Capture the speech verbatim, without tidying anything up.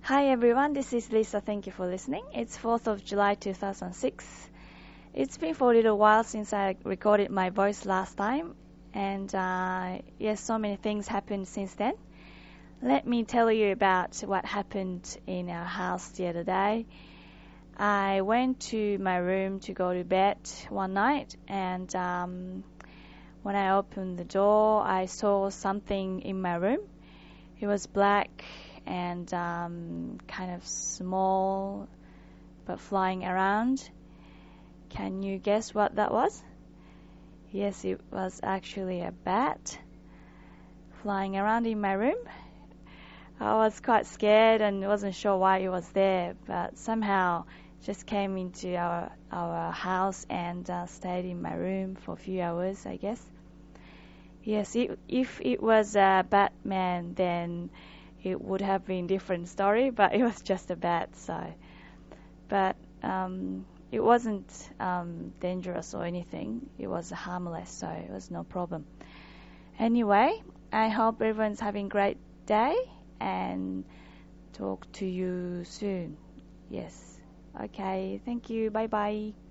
Hi everyone, this is Lisa. Thank you for listening. It's fourth of July two thousand six. It's been for a little while since I recorded my voice last time, and uh, yes, so many things happened since then. Let me tell you about what happened in our house the other day. I went to my room to go to bed one night, and um, when I opened the door, I saw something in my room. It was black and um, kind of small, but flying around. Can you guess what that was? Yes, it was actually a bat flying around in my room. I was quite scared and wasn't sure why it was there, but somehow it just came into our our house and uh, stayed in my room for a few hours, I guess. Yes, it, if it was a Batman, then it would have been a different story, but it was just a bat, so. But um, it wasn't um, dangerous or anything. It was harmless, so it was no problem. Anyway, I hope everyone's having a great day and talk to you soon. Yes. Okay, thank you. Bye-bye.